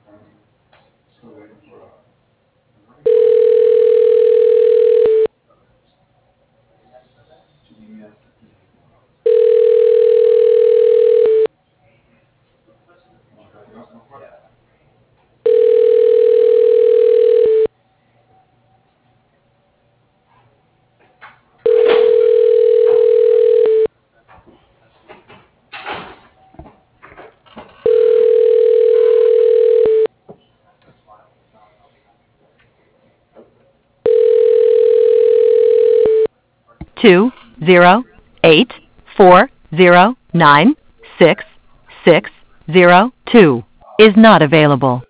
208-409-6602 is not available.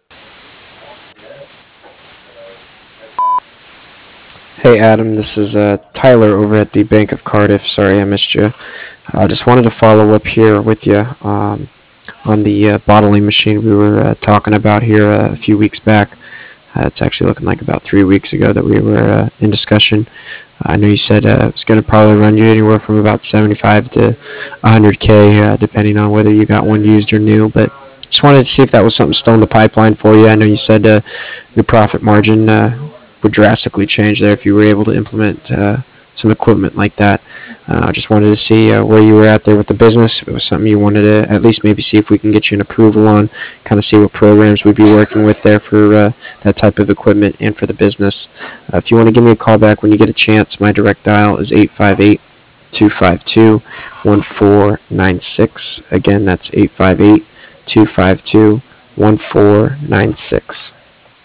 Hey Adam, this is Tyler over at the Bank of Cardiff. Sorry I missed you. I just wanted to follow up here with you on the bottling machine we were talking about here a few weeks back. It's actually looking like about 3 weeks ago that we were in discussion. I know you said it's going to probably run you anywhere from about 75 to 100K, depending on whether you got one used or new. But just wanted to see if that was something still in the pipeline for you. I know you said your profit margin would drastically change there if you were able to implement some equipment like that. I just wanted to see where you were at there with the business. If it was something you wanted to at least maybe see if we can get you an approval on, kind of see what programs we'd be working with there for that type of equipment and for the business. If you want to give me a call back when you get a chance, my direct dial is 858-252-1496. Again, that's 858-252-1496.